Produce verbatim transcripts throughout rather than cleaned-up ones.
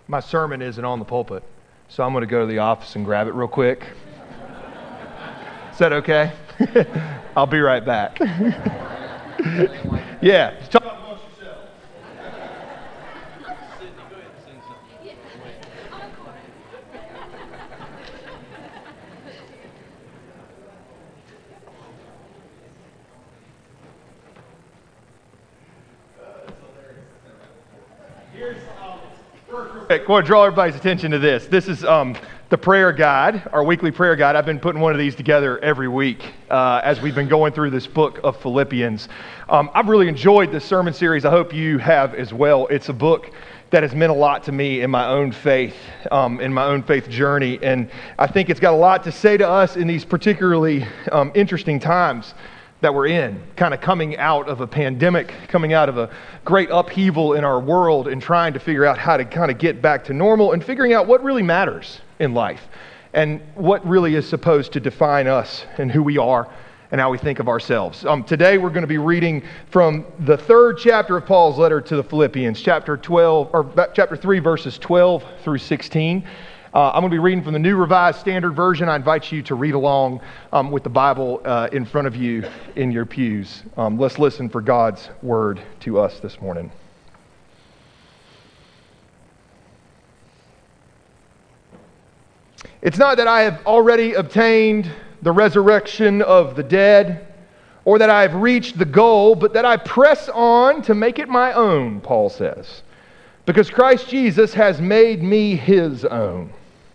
my sermon isn't on the pulpit, so I'm going to go to the office and grab it real quick. Is that okay? I'll be right back. Yeah. Talk amongst yourselves. Sydney, go ahead and sing something. Here's, um, I want to draw everybody's attention to this. This is um, the prayer guide, our weekly prayer guide. I've been putting one of these together every week uh, as we've been going through this book of Philippians. Um, I've really enjoyed this sermon series. I hope you have as well. It's a book that has meant a lot to me in my own faith, um, in my own faith journey. And I think it's got a lot to say to us in these particularly um, interesting times that we're in, kind of coming out of a pandemic, coming out of a great upheaval in our world and trying to figure out how to kind of get back to normal and figuring out what really matters in life and what really is supposed to define us and who we are and how we think of ourselves. Um, today we're going to be reading from the third chapter of Paul's letter to the Philippians, chapter twelve, or chapter three, verses twelve through sixteen. Uh, I'm going to be reading from the New Revised Standard Version. I invite you to read along um, with the Bible uh, in front of you in your pews. Um, let's listen for God's word to us this morning. It's not that I have already obtained the resurrection of the dead, or that I have reached the goal, but that I press on to make it my own, Paul says, because Christ Jesus has made me his own.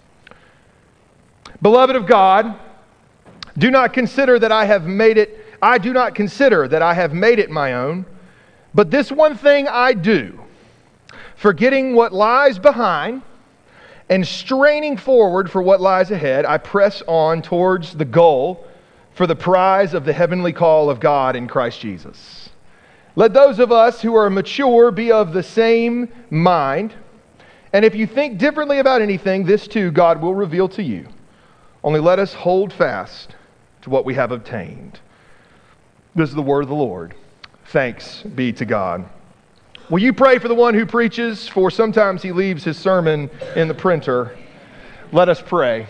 Beloved of God, do not consider that I have made it, I do not consider that I have made it my own, but this one thing I do, forgetting what lies behind and straining forward for what lies ahead, I press on towards the goal for the prize of the heavenly call of God in Christ Jesus. Let those of us who are mature be of the same mind, and if you think differently about anything, this too God will reveal to you. Only let us hold fast to what we have obtained. This is the word of the Lord. Thanks be to God. Will you pray for the one who preaches? For sometimes he leaves his sermon in the printer. Let us pray.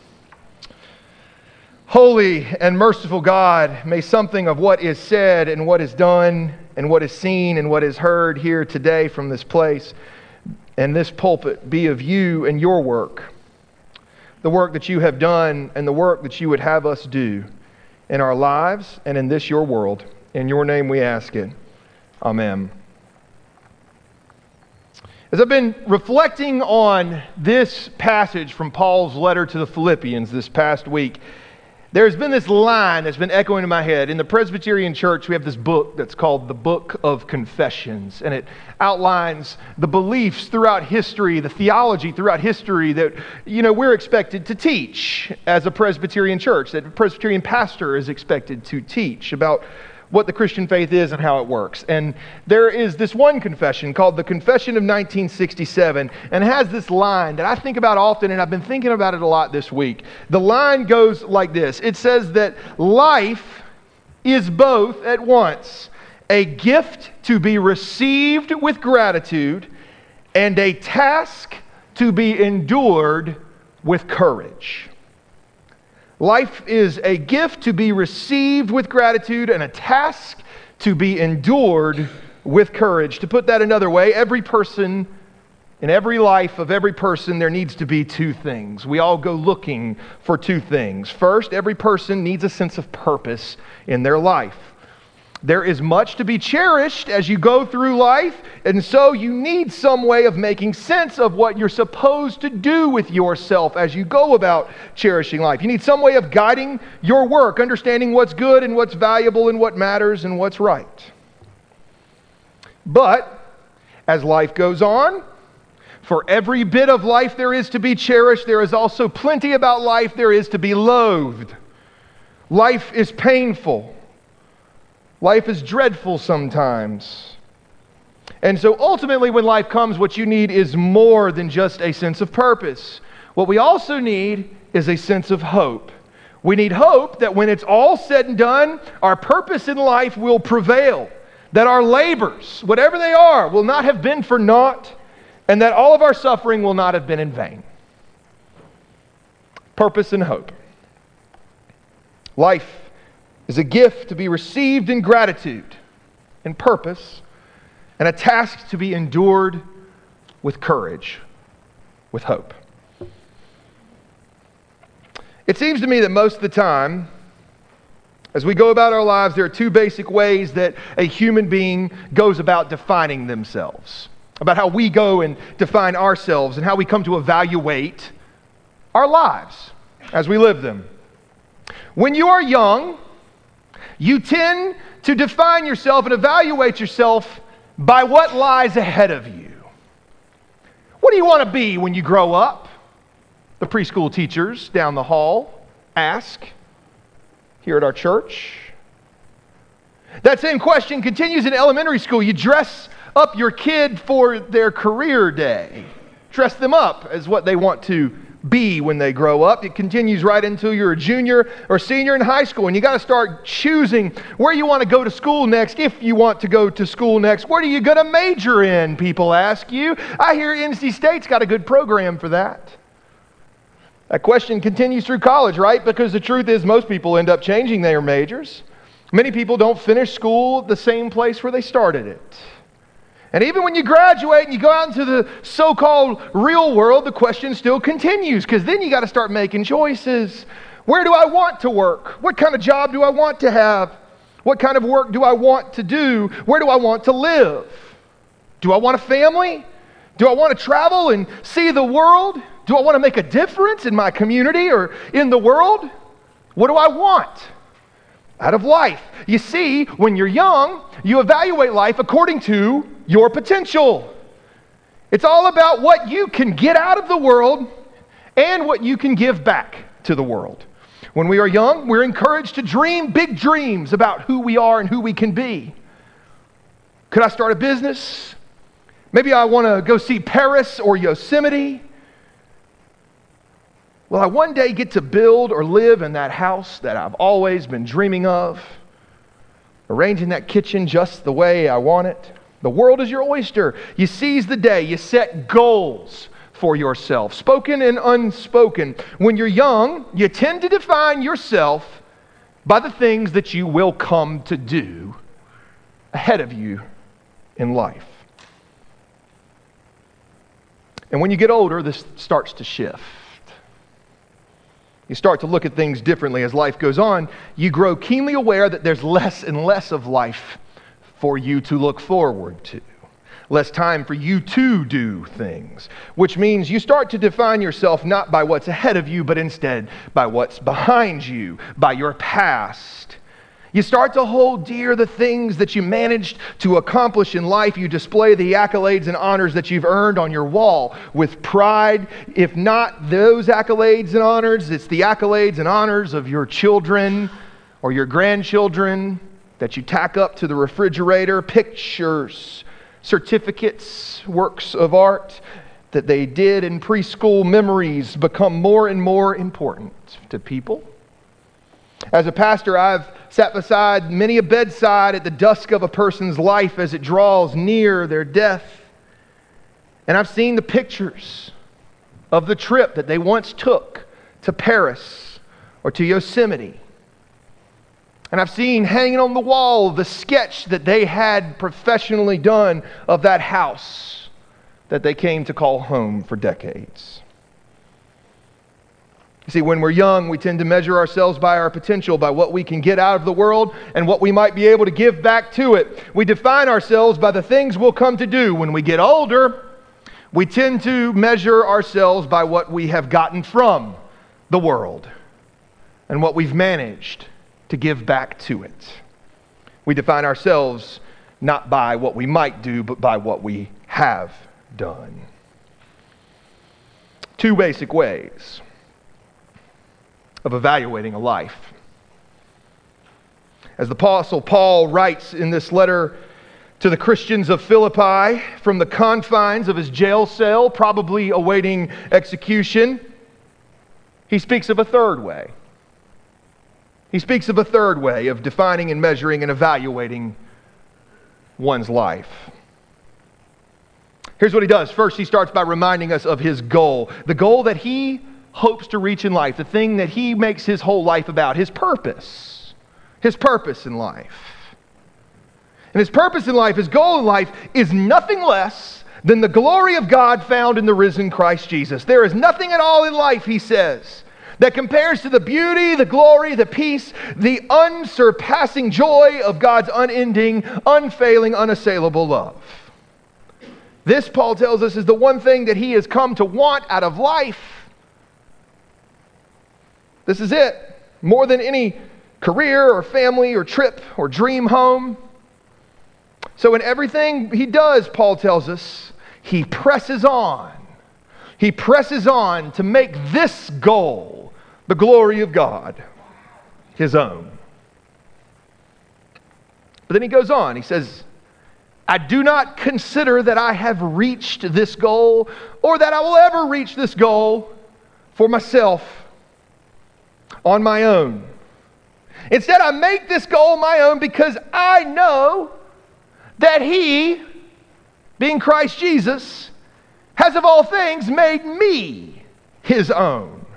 Holy and merciful God, may something of what is said and what is done and what is seen and what is heard here today from this place and this pulpit be of you and your work, the work that you have done and the work that you would have us do in our lives and in this your world. In your name we ask it. Amen. As I've been reflecting on this passage from Paul's letter to the Philippians this past week, there's been this line that's been echoing in my head. In the Presbyterian Church, we have this book that's called the Book of Confessions, and it outlines the beliefs throughout history, the theology throughout history that, you know, we're expected to teach as a Presbyterian church, that a Presbyterian pastor is expected to teach about what the Christian faith is and how it works. And there is this one confession called the Confession of nineteen sixty-seven, and it has this line that I think about often, and I've been thinking about it a lot this week. The line goes like this. It says that life is both at once a gift to be received with gratitude and a task to be endured with courage. Life is a gift to be received with gratitude and a task to be endured with courage. To put that another way, every person, in every life of every person, there needs to be two things. We all go looking for two things. First, every person needs a sense of purpose in their life. There is much to be cherished as you go through life, and so you need some way of making sense of what you're supposed to do with yourself as you go about cherishing life. You need some way of guiding your work, understanding what's good and what's valuable and what matters and what's right. But as life goes on, for every bit of life there is to be cherished, there is also plenty about life there is to be loathed. Life is painful. Life is dreadful sometimes. And so ultimately when life comes, what you need is more than just a sense of purpose. What we also need is a sense of hope. We need hope that when it's all said and done, our purpose in life will prevail. That our labors, whatever they are, will not have been for naught. and that all of our suffering will not have been in vain. Purpose and hope. Life is a gift to be received in gratitude and purpose, and a task to be endured with courage, with hope. It seems to me that most of the time, as we go about our lives, there are two basic ways that a human being goes about defining themselves, about how we go and define ourselves and how we come to evaluate our lives as we live them. When you are young, you tend to define yourself and evaluate yourself by what lies ahead of you. What do you want to be when you grow up? The preschool teachers down the hall ask here at our church. That same question continues in elementary school. You dress up your kid for their career day. Dress them up as what they want to be when they grow up. It continues right until you're a junior or senior in high school, and you got to start choosing where you want to go to school next, if you want to go to school next. What are you going to major in, people ask you. I hear N C State's got a good program for that. That question continues through college, right? Because the truth is most people end up changing their majors. Many people don't finish school at the same place where they started it. And even when you graduate and you go out into the so-called real world, the question still continues, because then you got to start making choices. Where do I want to work? What kind of job do I want to have? What kind of work do I want to do? Where do I want to live? Do I want a family? Do I want to travel and see the world? Do I want to make a difference in my community or in the world? What do I want out of life? You see, when you're young, you evaluate life according to your potential. It's all about what you can get out of the world and what you can give back to the world. When we are young, we're encouraged to dream big dreams about who we are and who we can be. Could I start a business? Maybe I want to go see Paris or Yosemite. Will I one day get to build or live in that house that I've always been dreaming of? Arranging that kitchen just the way I want it? The world is your oyster. You seize the day. You set goals for yourself, spoken and unspoken. When you're young, you tend to define yourself by the things that you will come to do ahead of you in life. And when you get older, this starts to shift. You start to look at things differently as life goes on. You grow keenly aware that there's less and less of life for you to look forward to. Less time for you to do things. Which means you start to define yourself not by what's ahead of you, but instead by what's behind you, by your past. You start to hold dear the things that you managed to accomplish in life. You display the accolades and honors that you've earned on your wall with pride. If not those accolades and honors, it's the accolades and honors of your children or your grandchildren that you tack up to the refrigerator. Pictures, certificates, works of art that they did in preschool. Memories become more and more important to people. As a pastor, I've sat beside many a bedside at the dusk of a person's life as it draws near their death. And I've seen the pictures of the trip that they once took to Paris or to Yosemite. And I've seen hanging on the wall the sketch that they had professionally done of that house that they came to call home for decades. You see, when we're young, we tend to measure ourselves by our potential, by what we can get out of the world and what we might be able to give back to it. We define ourselves by the things we'll come to do. When we get older, we tend to measure ourselves by what we have gotten from the world and what we've managed to give back to it. We define ourselves not by what we might do, but by what we have done. Two basic ways of evaluating a life. As the Apostle Paul writes in this letter to the Christians of Philippi from the confines of his jail cell, probably awaiting execution, he speaks of a third way. He speaks of a third way of defining and measuring and evaluating one's life. Here's what he does. First, he starts by reminding us of his goal, the goal that he hopes to reach in life, the thing that he makes his whole life about, his purpose, his purpose in life. And his purpose in life, his goal in life, is nothing less than the glory of God found in the risen Christ Jesus. There is nothing at all in life, he says, that compares to the beauty, the glory, the peace, the unsurpassing joy of God's unending, unfailing, unassailable love. This, Paul tells us, is the one thing that he has come to want out of life. This is it. More than any career or family or trip or dream home. So in everything he does, Paul tells us, he presses on. He presses on to make this goal, the glory of God, his own. But then he goes on. He says, I do not consider that I have reached this goal or that I will ever reach this goal for myself on my own. Instead, I make this goal my own because I know that He, being Christ Jesus, has of all things made me His own.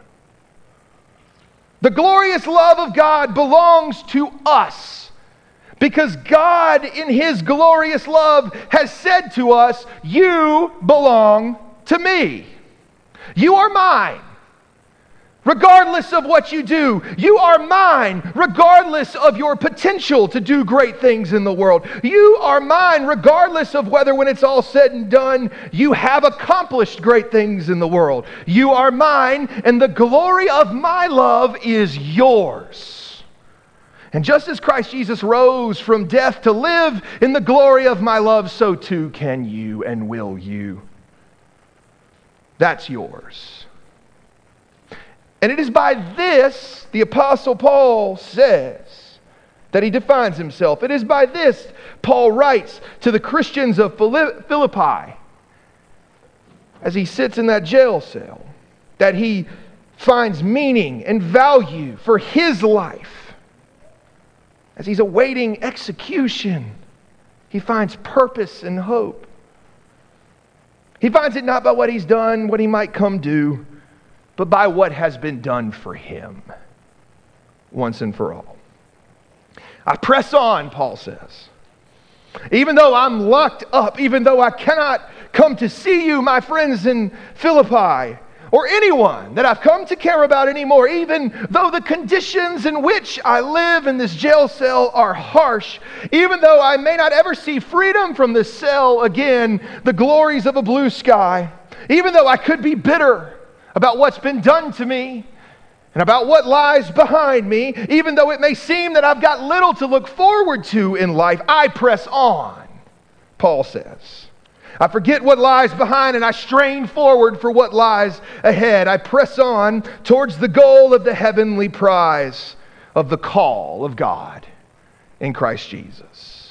The glorious love of God belongs to us because God, in His glorious love, has said to us, you belong to me. You are mine. Regardless of what you do, you are mine, regardless of your potential to do great things in the world. You are mine, regardless of whether, when it's all said and done, you have accomplished great things in the world. You are mine, and the glory of my love is yours. And just as Christ Jesus rose from death to live in the glory of my love, so too can you and will you. That's yours. And it is by this, the Apostle Paul says, that he defines himself. It is by this, Paul writes to the Christians of Philippi, as he sits in that jail cell, that he finds meaning and value for his life. As he's awaiting execution, he finds purpose and hope. He finds it not by what he's done, what he might come do, but by what has been done for him once and for all. I press on, Paul says. Even though I'm locked up, even though I cannot come to see you, my friends in Philippi, or anyone that I've come to care about anymore, even though the conditions in which I live in this jail cell are harsh, even though I may not ever see freedom from this cell again, the glories of a blue sky, even though I could be bitter about what's been done to me and about what lies behind me, even though it may seem that I've got little to look forward to in life, I press on, Paul says. I forget what lies behind and I strain forward for what lies ahead. I press on towards the goal of the heavenly prize of the call of God in Christ Jesus.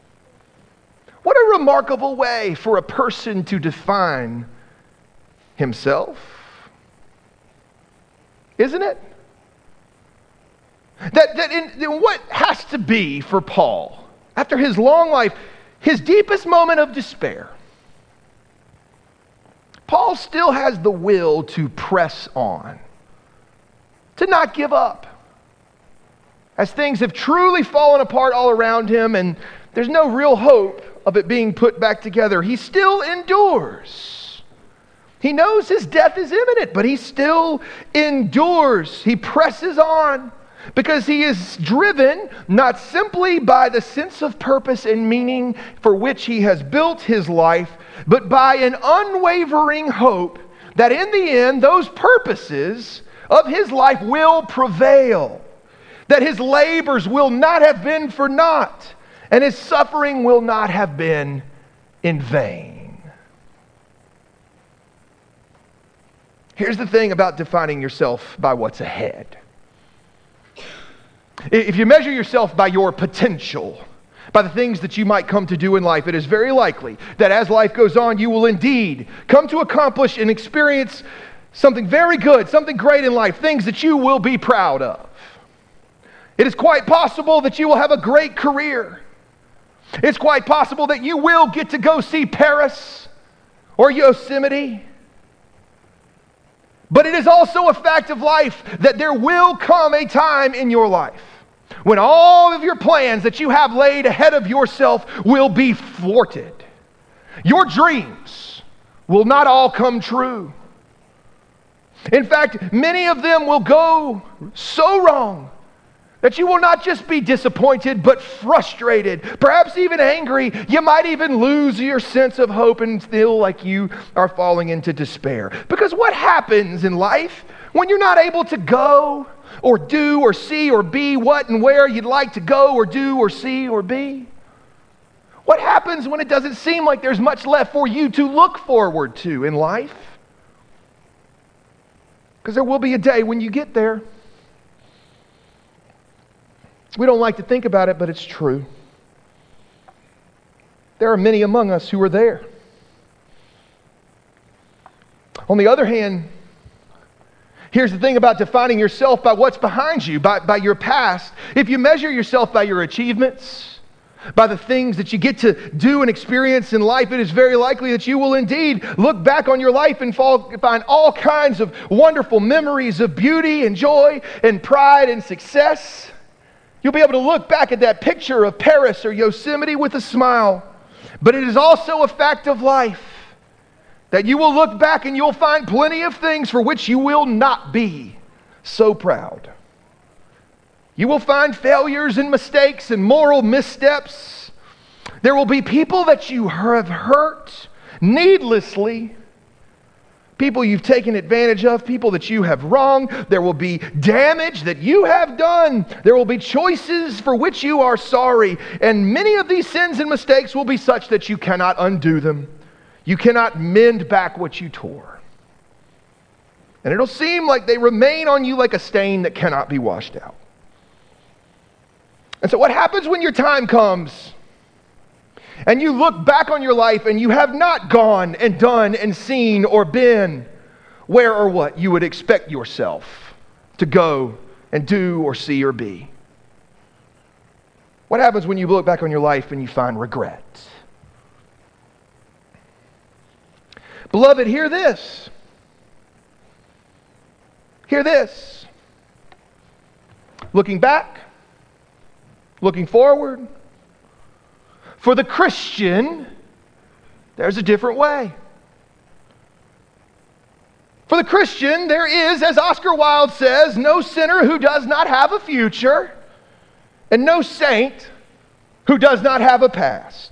What a remarkable way for a person to define himself. Isn't it? That, that in, in what has to be for Paul, after his long life, his deepest moment of despair, Paul still has the will to press on, to not give up. As things have truly fallen apart all around him and there's no real hope of it being put back together, he still endures. He knows his death is imminent, but he still endures. He presses on because he is driven not simply by the sense of purpose and meaning for which he has built his life, but by an unwavering hope that in the end those purposes of his life will prevail, that his labors will not have been for naught, and his suffering will not have been in vain. Here's the thing about defining yourself by what's ahead. If you measure yourself by your potential, by the things that you might come to do in life, it is very likely that as life goes on, you will indeed come to accomplish and experience something very good, something great in life, things that you will be proud of. It is quite possible that you will have a great career. It's quite possible that you will get to go see Paris or Yosemite. But it is also a fact of life that there will come a time in your life when all of your plans that you have laid ahead of yourself will be thwarted. Your dreams will not all come true. In fact, many of them will go so wrong that you will not just be disappointed, but frustrated, perhaps even angry. You might even lose your sense of hope and feel like you are falling into despair. Because what happens in life when you're not able to go or do or see or be what and where you'd like to go or do or see or be? What happens when it doesn't seem like there's much left for you to look forward to in life? Because there will be a day when you get there. We don't like to think about it, but it's true. There are many among us who are there. On the other hand, here's the thing about defining yourself by what's behind you, by, by your past. If you measure yourself by your achievements, by the things that you get to do and experience in life, it is very likely that you will indeed look back on your life and fall, find all kinds of wonderful memories of beauty and joy and pride and success. You'll be able to look back at that picture of Paris or Yosemite with a smile. But it is also a fact of life that you will look back and you'll find plenty of things for which you will not be so proud. You will find failures and mistakes and moral missteps. There will be people that you have hurt needlessly. People you've taken advantage of, people that you have wronged. There will be damage that you have done. There will be choices for which you are sorry. And many of these sins and mistakes will be such that you cannot undo them. You cannot mend back what you tore. And it'll seem like they remain on you like a stain that cannot be washed out. And so what happens when your time comes and you look back on your life and you have not gone and done and seen or been where or what you would expect yourself to go and do or see or be? What happens when you look back on your life and you find regret? Beloved, hear this. Hear this. Looking back, looking forward, for the Christian, there's a different way. For the Christian, there is, as Oscar Wilde says, no sinner who does not have a future, and no saint who does not have a past.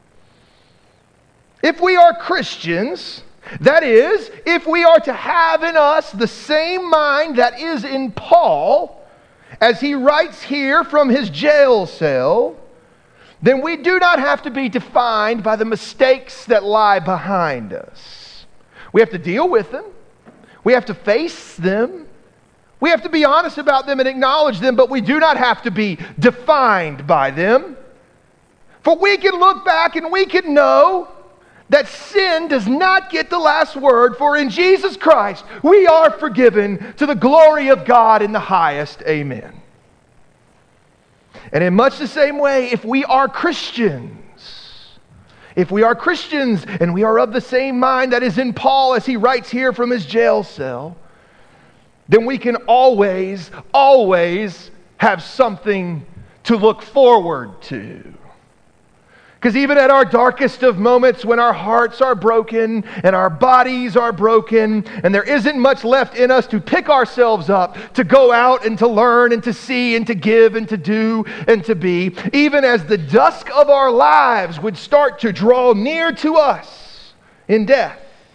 If we are Christians, that is, if we are to have in us the same mind that is in Paul, as he writes here from his jail cell, then we do not have to be defined by the mistakes that lie behind us. We have to deal with them. We have to face them. We have to be honest about them and acknowledge them, but we do not have to be defined by them. For we can look back and we can know that sin does not get the last word, for in Jesus Christ we are forgiven to the glory of God in the highest. Amen. And in much the same way, if we are Christians, if we are Christians and we are of the same mind that is in Paul as he writes here from his jail cell, then we can always, always have something to look forward to. Because even at our darkest of moments, when our hearts are broken and our bodies are broken and there isn't much left in us to pick ourselves up, to go out and to learn and to see and to give and to do and to be, even as the dusk of our lives would start to draw near to us in death,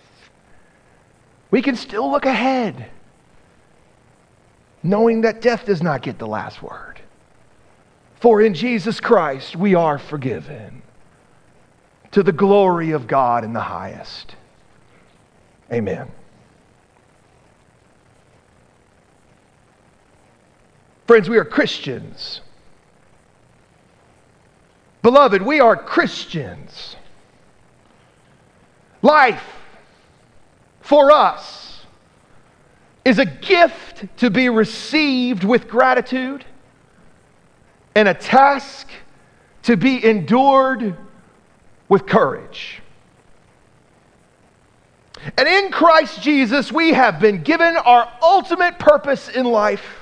we can still look ahead, knowing that death does not get the last word. For in Jesus Christ we are forgiven, to the glory of God in the highest. Amen. Friends, we are Christians. Beloved, we are Christians. Life for us is a gift to be received with gratitude and a task to be endured with courage. And in Christ Jesus, we have been given our ultimate purpose in life.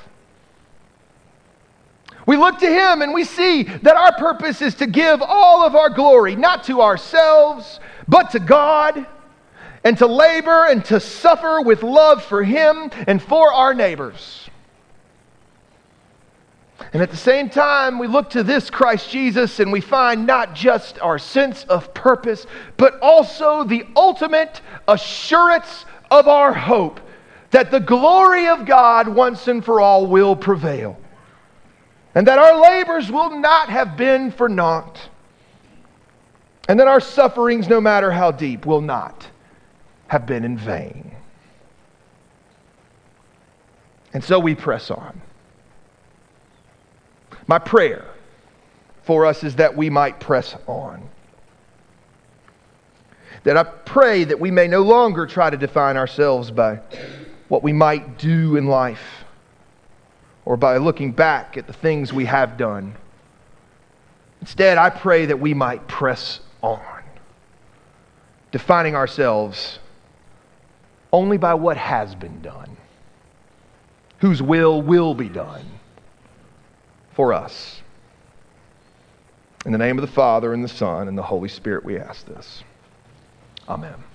We look to Him and we see that our purpose is to give all of our glory, not to ourselves, but to God, and to labor and to suffer with love for Him and for our neighbors. And at the same time, we look to this Christ Jesus and we find not just our sense of purpose, but also the ultimate assurance of our hope that the glory of God once and for all will prevail. And that our labors will not have been for naught. And that our sufferings, no matter how deep, will not have been in vain. And so we press on. My prayer for us is that we might press on. That I pray that we may no longer try to define ourselves by what we might do in life, or by looking back at the things we have done. Instead, I pray that we might press on, defining ourselves only by what has been done, whose will will be done for us. In the name of the Father, and the Son, and the Holy Spirit, we ask this. Amen.